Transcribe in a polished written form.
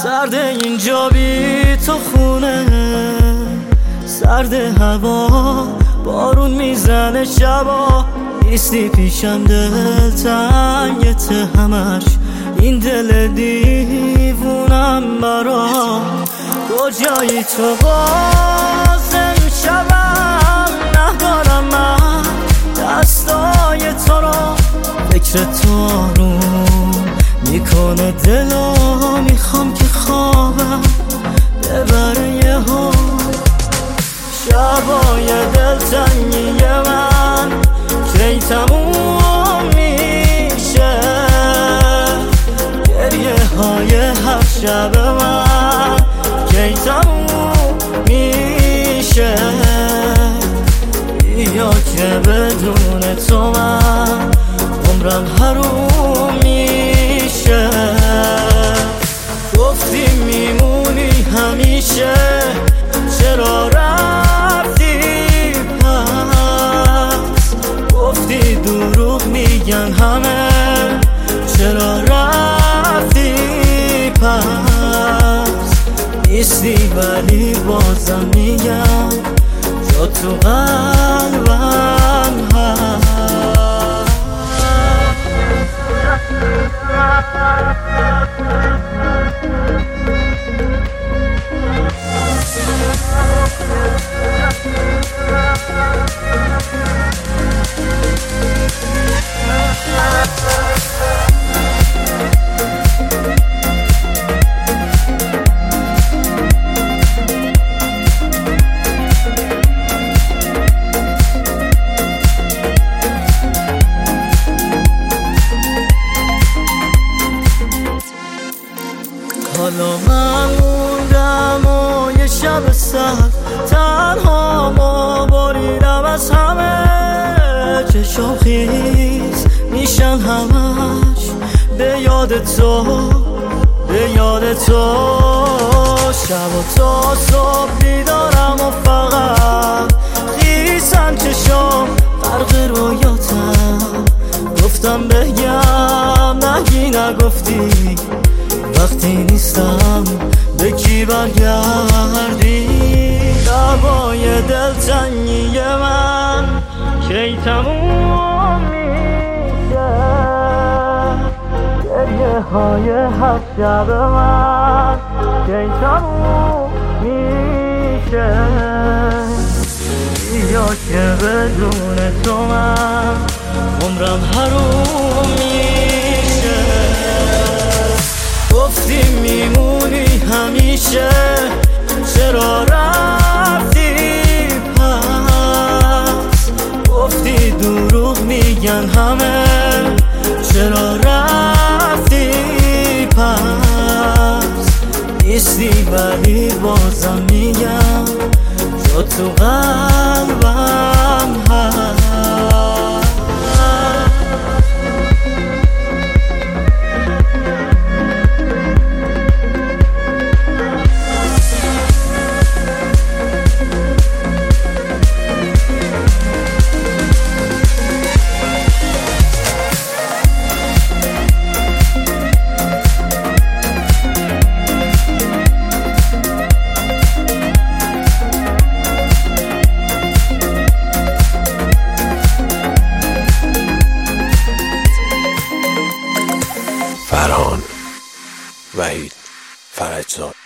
سرد اینجا بی تو خونه، سرد هوا، بارون میزنه شبا، نیستی پیشم دلتنگت همش، این دل دیوونم برا کجایی تو باز شبم، ندارم من دستای تو رو، فکر تو آروم میکنه دلو، میخوام که خوابم ببره یهو، شبای دلتنگی من کی تموم میشه، گریه های هر شب من کی تموم میشه، یا که بدون تو من عمرم حروم میشه. گفتی میمونی همیشه، چرا رفتی پس؟ گفتی دروغ میگن همه، چرا رفتی پس؟ نیستی ولی بازم میگم جا تو قلبم هست. حالا من موندم و یه شب سرد تنها ما بریدم از همه، چشم خیز میشن همش به یاد تو، به یاد تو، شب و تا صبح بیدارم و فقط خیسن چشم غرق رویاتم، گفتم بگم نگی نگفتی، وقتی نیستم به کی برگردی، دعوای دلتنگی من کی تموم میشه، گریه های هر شب من کی تموم میشه، یا که بدون تو من عمرم حروم میشه. گفتی میمونی همیشه، چرا رفتی پس؟ گفتی دروغ میگن همه، چرا رفتی پس؟ نیستی ولی بازم میگم جا تو قلبم هست. فرهان وحید فرجزاد.